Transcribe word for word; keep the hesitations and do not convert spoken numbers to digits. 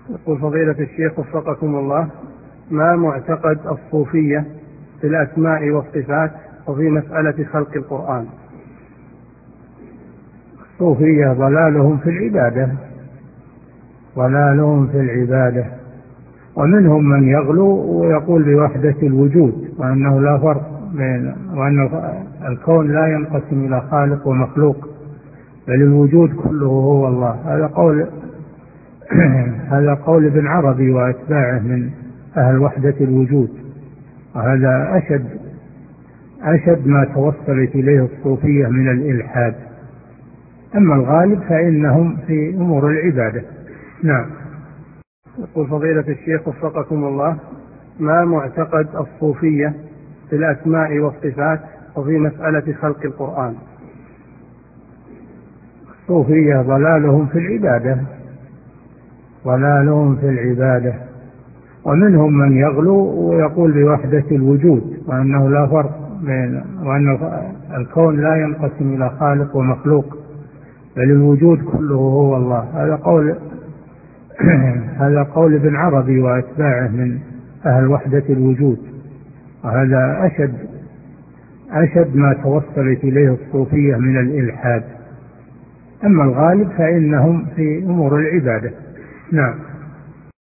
يقول فضيلة الشيخ وفقكم الله، ما معتقد الصوفية في الأسماء والصفات وفي مسألة خلق القرآن؟ الصوفية ضلالهم في العبادة ضلالهم في العبادة ومنهم من يغلو ويقول بوحدة الوجود وأنه لا فرق بين وأن الكون لا ينقسم إلى خالق ومخلوق بل الوجود كله هو الله. هذا قول هذا قول ابن عربي وأتباعه من أهل وحدة الوجود، وهذا أشد أشد ما توصلت إليه الصوفية من الإلحاد. أما الغالب فإنهم في أمور العبادة. نعم. يقول فضيلة الشيخ وفقكم الله، ما معتقد الصوفية في الأسماء والصفات وفي مسألة خلق القرآن؟ الصوفية ضلالهم في العبادة ضلالهم في العبادة ومنهم من يغلو ويقول بوحدة الوجود وأنه لا فرق بين وأن الكون لا ينقسم إلى خالق ومخلوق بل الوجود كله هو الله. هذا قول هذا قول ابن عربي وأتباعه من أهل وحدة الوجود، وهذا أشد أشد ما توصلت إليه الصوفية من الإلحاد. أما الغالب فإنهم في أمور العبادة. نعم.